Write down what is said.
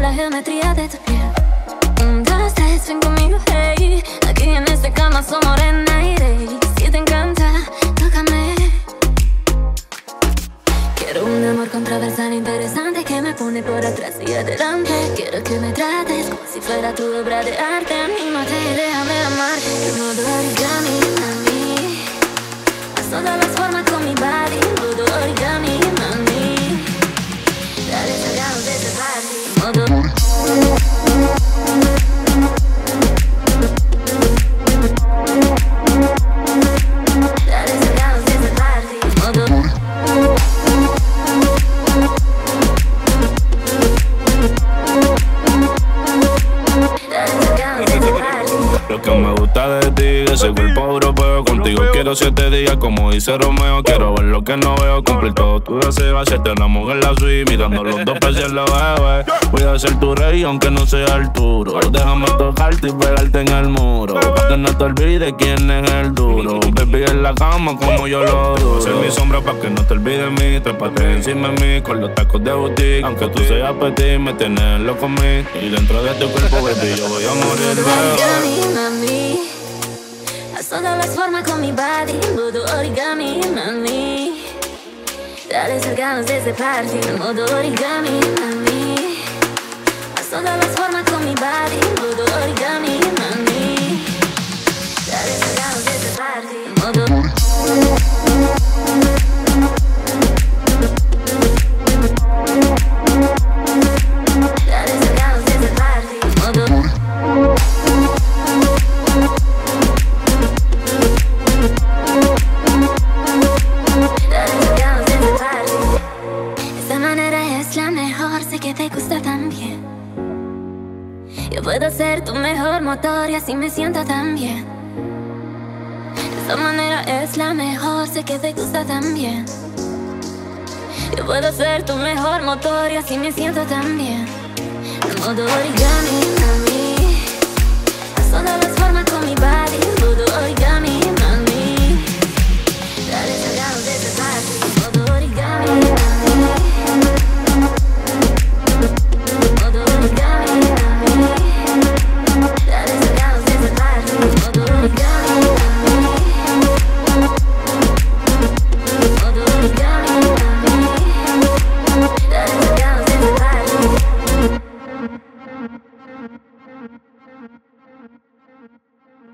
la geometría de tu piel. 1, 2, 3, ven conmigo, hey. Aquí en este cama somos morena y rey. Si te encanta, tócame. Quiero un amor controversial interesante que me pone por atrás y adelante. Quiero que me trates como si fuera tu obra de arte. Anímate y déjame amarte. En modo origami, mami. Haz todas las formas con mi body. En modo origami, mami. Dale, salgamos de ese party. En modo ese cuerpo europeo, contigo quiero 7 días como dice Romeo. Quiero ver lo que no veo, cumplir todo tu deseo. Hacerte una mujer la suite, mirando los dos peces en la bebé. Voy a ser tu rey aunque no sea Arturo. Déjame tocarte y pegarte en el muro, pa' que no te olvides quién es el duro. Baby en la cama como yo lo duro. Ser mi sombra pa' que no te olvides de mí. Trépate encima de mí con los tacos de boutique. Aunque tú seas petit, me tienes loco en mí. Y dentro de tu cuerpo, baby, yo voy a morir, mami. Haz todas las formas con mi body. Modo origami, mami. Dale, salgamos de ese party. Modo origami, mami. Haz todas las formas con mi body. Modo origami, mami. Dale, salgamos de ese party. Modo puedo ser tu mejor motor y así me siento tan bien. De esta manera es la mejor, sé que te gusta también. Yo puedo ser tu mejor motor y así me siento tan bien. En modo origami, mami. Haz todas las formas con mi body. En modo origami, mami.